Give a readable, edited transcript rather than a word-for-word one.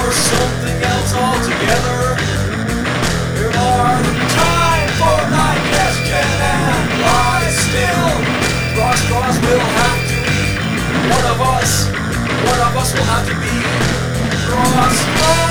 or something else altogether. There are time for digestion and lie still. Cross will have to be one of us. One of us will have to be cross.